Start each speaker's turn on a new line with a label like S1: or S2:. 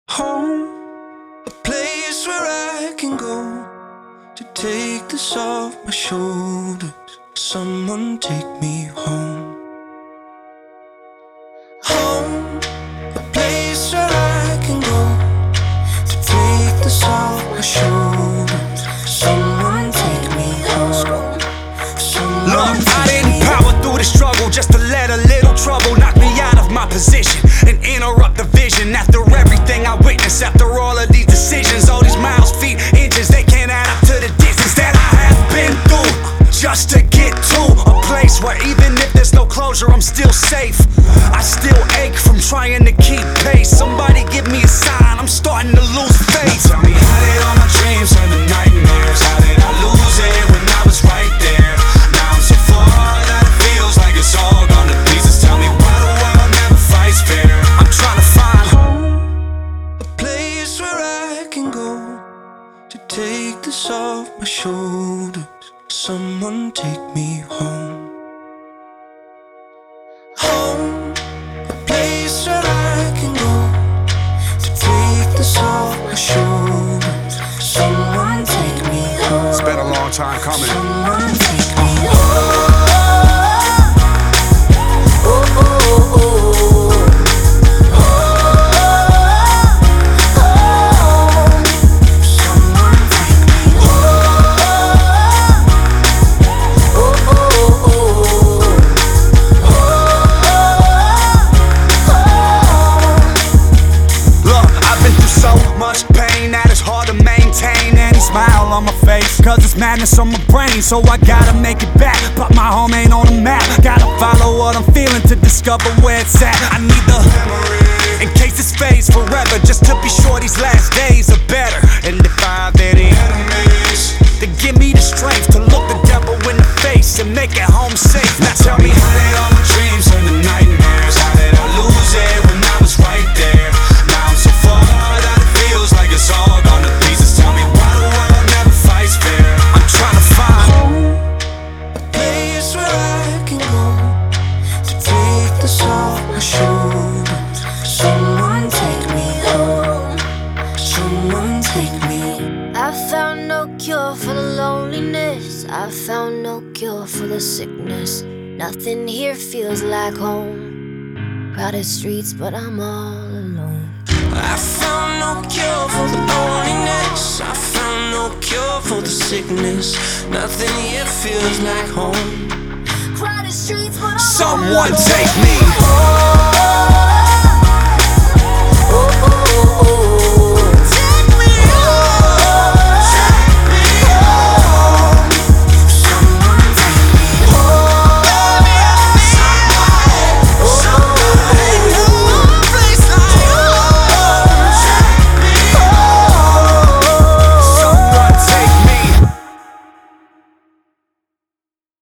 S1: Home, a place where I can go to take this off my shoulders. Someone take me home. Home, a place where I can go to take this off my shoulders. Someone take me home.
S2: Look, I didn't power through the struggle just to let a little trouble knock me out of my position and interrupt the vision. After everything I witnessed, after all of these decisions, all these miles, feet, inches, they can't add up to the distance that I have been through just to get to a place where even if there's no closure, I'm still safe. I still ache from trying to keep pace. Somebody give me a sign, I'm starting to lose faith. Tell me, how did all my dreams turn to nightmares? How did I lose it when I was right there? Now I'm so far that it feels like it's all gone to pieces. Tell me, why the world never fights fair? I'm trying to find
S1: Home, a place where I can go to take this off my shoulders. Someone take me home. Home, a place where I can go to take this off my shoulders. Someone take me home.
S2: It's been a long time coming.
S1: Someone take me home.
S2: Smile on my face, cause it's madness on my brain. So I gotta make it back, but my home ain't on the map. Gotta follow what I'm feeling to discover where it's at. I need the memory, in case this fades forever, just to be sure these last days are better. And if I have any enemies, then give me the strength to look the devil in the face and make it home safe. Now tell me, how did all my dreams turn to nightmares? How did I lose it when I was right there? Now I'm so far that it feels like it's all gone to pieces. Tell me, why the world never fights fair? I'm trying to find
S1: Home, a place where I can go to take this off my shoulders. Someone take me home. Someone take me.
S3: I found no cure for the loneliness. I found no cure for the sickness. Nothing here feels like home. Crowded streets, but I'm all alone.
S1: I found no cure for the loneliness. I found no cure for the sickness. Nothing here feels like home.
S3: Crowded streets, but I'm
S2: someone
S3: all
S2: take
S3: alone.
S2: me home.